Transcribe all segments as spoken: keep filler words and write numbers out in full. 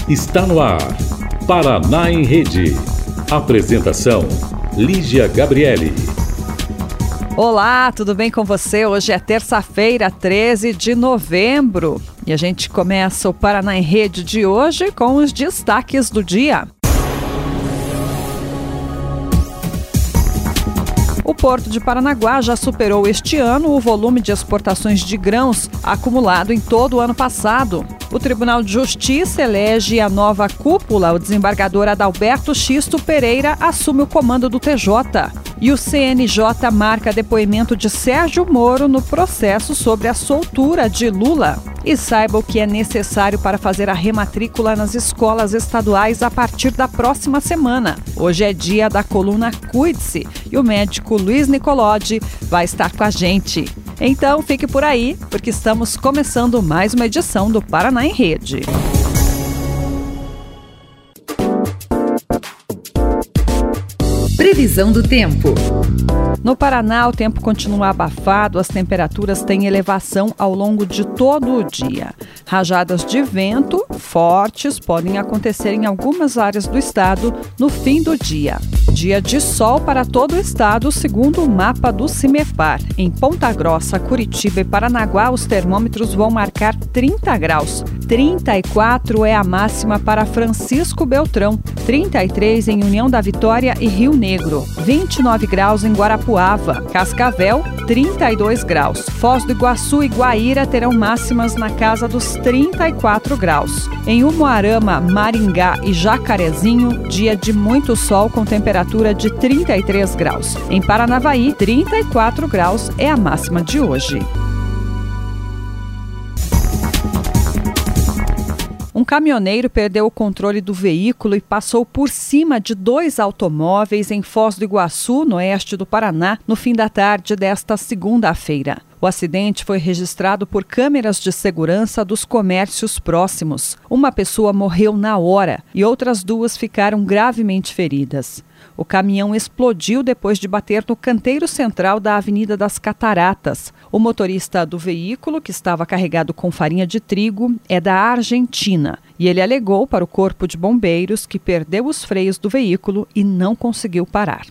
Está no ar, Paraná em Rede. Apresentação, Lígia Gabriele. Olá, tudo bem com você? Hoje é terça-feira, treze de novembro. E a gente começa o Paraná em Rede de hoje com os destaques do dia. O Porto de Paranaguá já superou este ano o volume de exportações de grãos acumulado em todo o ano passado. O Tribunal de Justiça elege a nova cúpula. O desembargador Adalberto Xisto Pereira assume o comando do T J. E o C N J marca depoimento de Sérgio Moro no processo sobre a soltura de Lula. E saiba o que é necessário para fazer a rematrícula nas escolas estaduais a partir da próxima semana. Hoje é dia da coluna Cuide-se e o médico Luiz Nicolodi vai estar com a gente. Então fique por aí, porque estamos começando mais uma edição do Paraná em Rede. Previsão do tempo. No Paraná, o tempo continua abafado, as temperaturas têm elevação ao longo de todo o dia. Rajadas de vento fortes podem acontecer em algumas áreas do estado no fim do dia. Dia de sol para todo o estado, segundo o mapa do CIMEPAR. Em Ponta Grossa, Curitiba e Paranaguá, os termômetros vão marcar trinta graus. trinta e quatro é a máxima para Francisco Beltrão, trinta e três em União da Vitória e Rio Negro, vinte e nove graus em Guarapuava, Cascavel, trinta e dois graus. Foz do Iguaçu e Guaíra terão máximas na casa dos trinta e quatro graus. Em Umuarama, Maringá e Jacarezinho, dia de muito sol com temperatura de trinta e três graus. Em Paranavaí, trinta e quatro graus é a máxima de hoje. Um caminhoneiro perdeu o controle do veículo e passou por cima de dois automóveis em Foz do Iguaçu, no oeste do Paraná, no fim da tarde desta segunda-feira. O acidente foi registrado por câmeras de segurança dos comércios próximos. Uma pessoa morreu na hora e outras duas ficaram gravemente feridas. O caminhão explodiu depois de bater no canteiro central da Avenida das Cataratas. O motorista do veículo, que estava carregado com farinha de trigo, é da Argentina e ele alegou para o Corpo de Bombeiros que perdeu os freios do veículo e não conseguiu parar.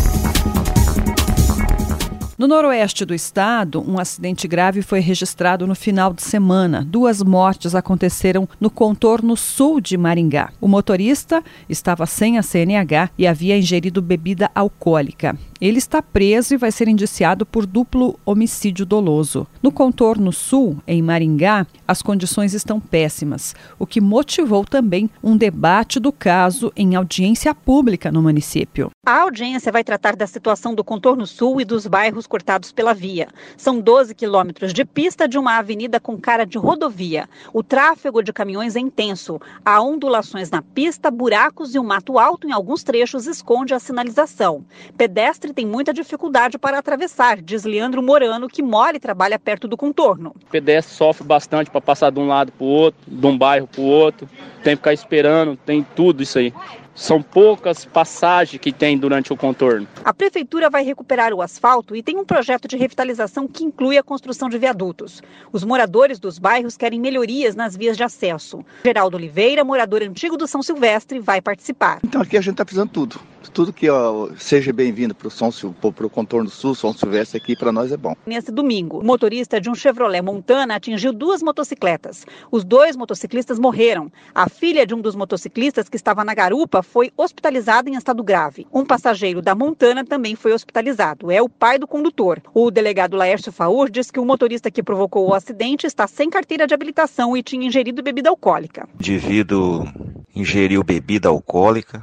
No noroeste do estado, um acidente grave foi registrado no final de semana. Duas mortes aconteceram no contorno sul de Maringá. O motorista estava sem a C N H e havia ingerido bebida alcoólica. Ele está preso e vai ser indiciado por duplo homicídio doloso. No contorno sul, em Maringá, as condições estão péssimas, o que motivou também um debate do caso em audiência pública no município. A audiência vai tratar da situação do contorno sul e dos bairros cortados pela via. São doze quilômetros de pista de uma avenida com cara de rodovia. O tráfego de caminhões é intenso. Há ondulações na pista, buracos e um mato alto em alguns trechos esconde a sinalização. Pedestre tem muita dificuldade para atravessar, diz Leandro Morano, que mora e trabalha perto do contorno. O pedestre sofre bastante para passar de um lado para o outro, de um bairro para o outro. Tem que ficar esperando, tem tudo isso aí. São poucas passagens que tem durante o contorno. A prefeitura vai recuperar o asfalto e tem um projeto de revitalização que inclui a construção de viadutos. Os moradores dos bairros querem melhorias nas vias de acesso. Geraldo Oliveira, morador antigo do São Silvestre, vai participar. Então aqui a gente está precisando tudo. Tudo que ó, seja bem-vindo para o contorno sul, São Silvestre, aqui para nós é bom. Nesse domingo, o motorista de um Chevrolet Montana atingiu duas motocicletas. Os dois motociclistas morreram. A filha de um dos motociclistas que estava na garupa foi hospitalizada em estado grave. Um passageiro da Montana também foi hospitalizado. É o pai do condutor. O delegado Laércio Faur diz que o motorista que provocou o acidente está sem carteira de habilitação e tinha ingerido bebida alcoólica. O indivíduo ingeriu bebida alcoólica,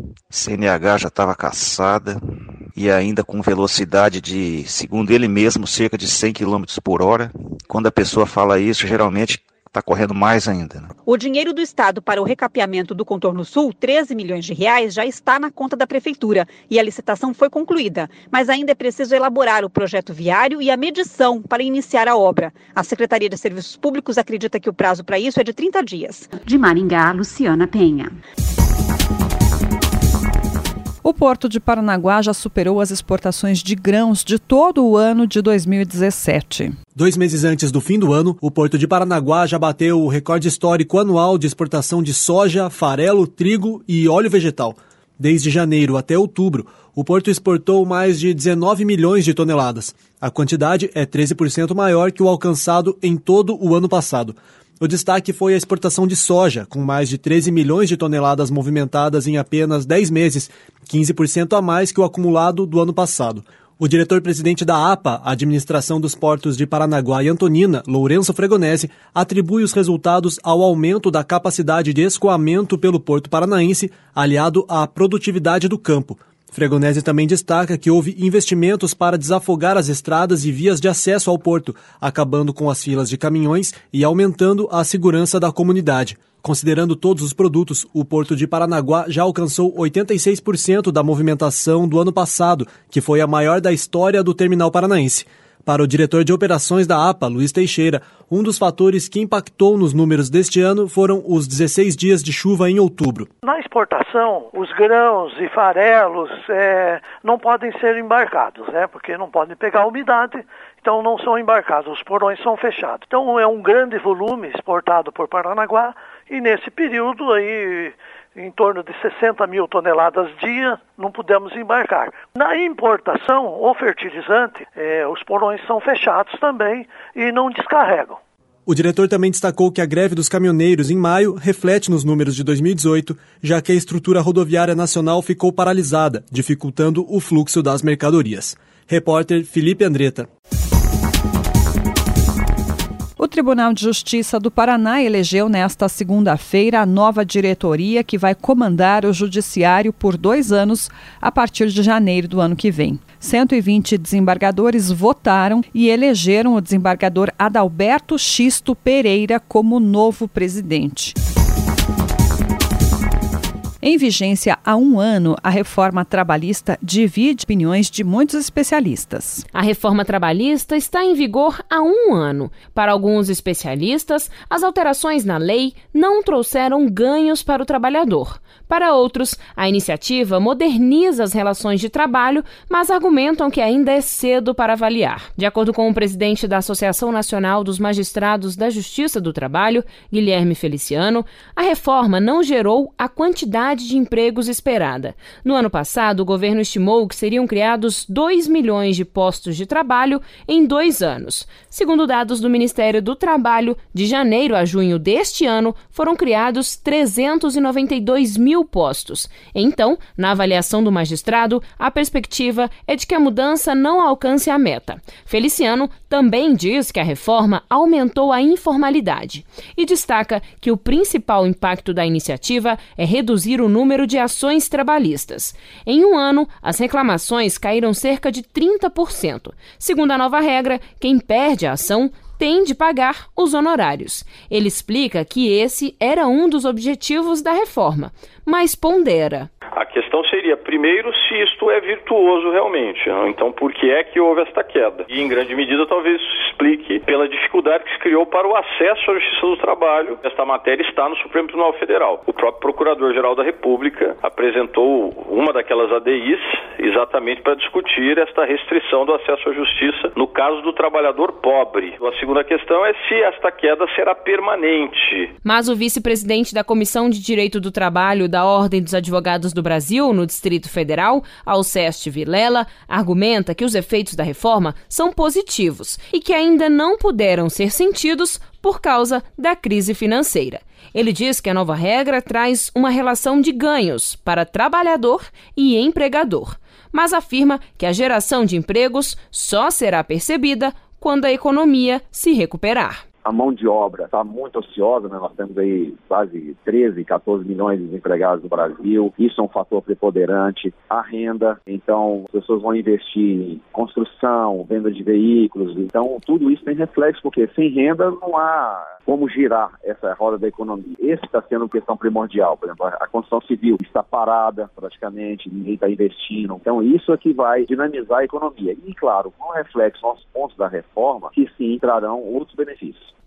C N H já estava cassada e ainda com velocidade de, segundo ele mesmo, cerca de cem quilômetros por hora. Quando a pessoa fala isso, geralmente está correndo mais ainda. Né? O dinheiro do Estado para o recapeamento do Contorno Sul, treze milhões de reais, já está na conta da Prefeitura e a licitação foi concluída. Mas ainda é preciso elaborar o projeto viário e a medição para iniciar a obra. A Secretaria de Serviços Públicos acredita que o prazo para isso é de trinta dias. De Maringá, Luciana Penha. O Porto de Paranaguá já superou as exportações de grãos de todo o ano de dois mil e dezessete. Dois meses antes do fim do ano, o Porto de Paranaguá já bateu o recorde histórico anual de exportação de soja, farelo, trigo e óleo vegetal. Desde janeiro até outubro, o Porto exportou mais de dezenove milhões de toneladas. A quantidade é treze por cento maior que o alcançado em todo o ano passado. O destaque foi a exportação de soja, com mais de treze milhões de toneladas movimentadas em apenas dez meses, quinze por cento a mais que o acumulado do ano passado. O diretor-presidente da A P A, Administração dos Portos de Paranaguá e Antonina, Lourenço Fregonese, atribui os resultados ao aumento da capacidade de escoamento pelo Porto Paranaense, aliado à produtividade do campo. Fregonese também destaca que houve investimentos para desafogar as estradas e vias de acesso ao porto, acabando com as filas de caminhões e aumentando a segurança da comunidade. Considerando todos os produtos, o Porto de Paranaguá já alcançou oitenta e seis por cento da movimentação do ano passado, que foi a maior da história do terminal paranaense. Para o diretor de operações da A P A, Luiz Teixeira, um dos fatores que impactou nos números deste ano foram os dezesseis dias de chuva em outubro. Na exportação, os grãos e farelos é, não podem ser embarcados, né, porque não podem pegar umidade, então não são embarcados, os porões são fechados. Então é um grande volume exportado por Paranaguá e nesse período aí, em torno de sessenta mil toneladas dia, não pudemos embarcar. Na importação, o fertilizante, eh, os porões são fechados também e não descarregam. O diretor também destacou que a greve dos caminhoneiros em maio reflete nos números de dois mil e dezoito, já que a estrutura rodoviária nacional ficou paralisada, dificultando o fluxo das mercadorias. Repórter Felipe Andretta. O Tribunal de Justiça do Paraná elegeu nesta segunda-feira a nova diretoria que vai comandar o judiciário por dois anos a partir de janeiro do ano que vem. cento e vinte desembargadores votaram e elegeram o desembargador Adalberto Xisto Pereira como novo presidente. Em vigência há um ano, a reforma trabalhista divide opiniões de muitos especialistas. A reforma trabalhista está em vigor há um ano. Para alguns especialistas, as alterações na lei não trouxeram ganhos para o trabalhador. Para outros, a iniciativa moderniza as relações de trabalho, mas argumentam que ainda é cedo para avaliar. De acordo com o presidente da Associação Nacional dos Magistrados da Justiça do Trabalho, Guilherme Feliciano, a reforma não gerou a quantidade de empregos esperada. No ano passado, o governo estimou que seriam criados dois milhões de postos de trabalho em dois anos. Segundo dados do Ministério do Trabalho, de janeiro a junho deste ano, foram criados trezentos e noventa e dois mil postos. Então, na avaliação do magistrado, a perspectiva é de que a mudança não alcance a meta. Feliciano também diz que a reforma aumentou a informalidade e destaca que o principal impacto da iniciativa é reduzir o número de ações trabalhistas. Em um ano, as reclamações caíram cerca de trinta por cento. Segundo a nova regra, quem perde a ação tem de pagar os honorários. Ele explica que esse era um dos objetivos da reforma, mas pondera. A questão seria, primeiro, se isto é virtuoso realmente. Então, por que é que houve esta queda? E, em grande medida, talvez isso explique pela dificuldade que se criou para o acesso à Justiça do Trabalho. Esta matéria está no Supremo Tribunal Federal. O próprio Procurador-Geral da República apresentou uma daquelas A D Is exatamente para discutir esta restrição do acesso à Justiça no caso do trabalhador pobre. A segunda questão é se esta queda será permanente. Mas o vice-presidente da Comissão de Direito do Trabalho da Ordem dos Advogados do Brasil, no Distrito Federal, Alceste Vilela, argumenta que os efeitos da reforma são positivos e que ainda não puderam ser sentidos por causa da crise financeira. Ele diz que a nova regra traz uma relação de ganhos para trabalhador e empregador, mas afirma que a geração de empregos só será percebida quando a economia se recuperar. A mão de obra está muito ociosa, né? Nós temos aí quase treze, quatorze milhões de desempregados no Brasil. Isso é um fator preponderante. A renda, então, as pessoas vão investir em construção, venda de veículos. Então, tudo isso tem reflexo, porque sem renda não há como girar essa roda da economia. Esse está sendo uma questão primordial. Por exemplo, a construção civil está parada praticamente, ninguém está investindo. Então, isso é que vai dinamizar a economia. E, claro, com o reflexo aos pontos da reforma, que sim trarão outros benefícios.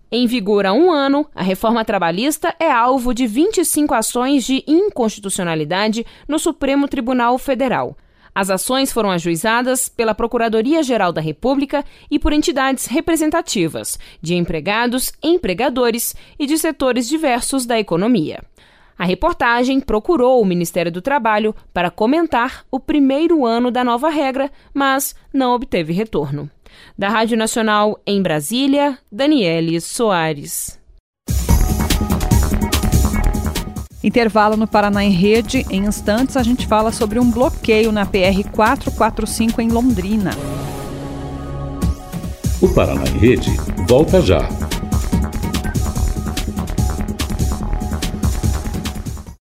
Em vigor há um ano, a reforma trabalhista é alvo de vinte e cinco ações de inconstitucionalidade no Supremo Tribunal Federal. As ações foram ajuizadas pela Procuradoria-Geral da República e por entidades representativas de empregados, empregadores e de setores diversos da economia. A reportagem procurou o Ministério do Trabalho para comentar o primeiro ano da nova regra, mas não obteve retorno. Da Rádio Nacional em Brasília, Daniele Soares. Intervalo no Paraná em Rede. Em instantes, a gente fala sobre um bloqueio na P R quatrocentos e quarenta e cinco em Londrina. O Paraná em Rede volta já.